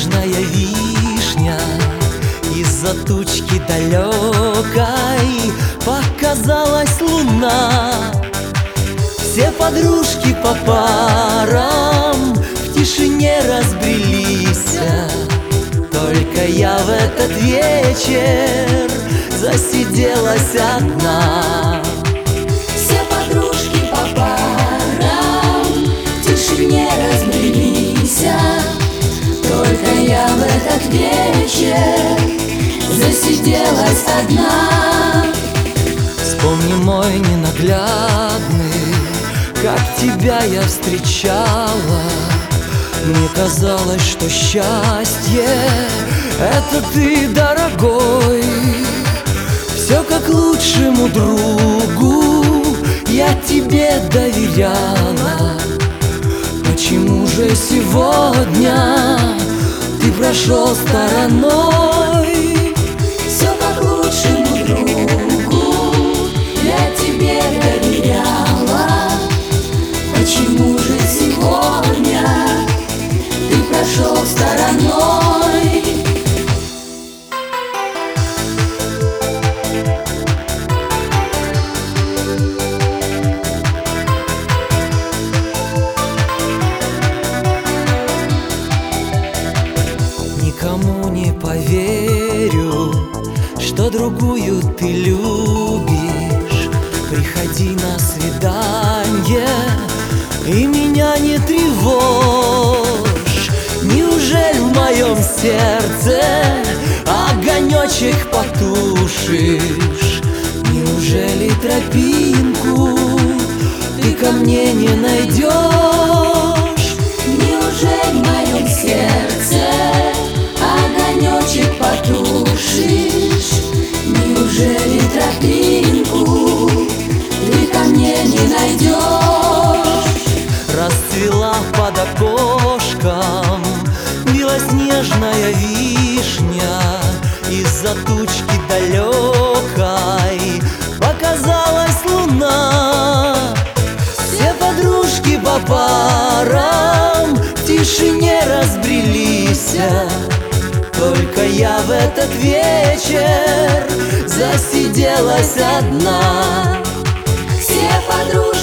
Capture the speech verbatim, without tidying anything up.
белоснежная вишня, из-за тучки далекой показалась луна. Все подружки по парам в тишине разбрелись, только я в этот вечер засиделась одна. Все подружки по парам в тишине разбрелись, только я в этот вечер засиделась одна. Вспомни мой ненаглядный, как тебя я встречала. Мне казалось, что счастье — это ты, дорогой. Все как лучшему другу я тебе доверяла. Почему же сегодня ты прошел стороной? Все как лучшему другу я тебе доверяла. Почему же сегодня ты прошел стороной? Никому не поверю, что другую ты любишь. Приходи на свидание и меня не тревожь. Неужели в моем сердце огонечек потушишь? Неужели тропинку ты ко мне не найдешь? Неужели в моем сердце огонечек потушишь? Неужели тропинку ты ко мне не найдешь? Расцвела под окошком белоснежная вишня, из-за тучки далекой показалась луна. Все подружки по парам в тишине разбрелись, только я в этот вечер засиделась одна. Все подружки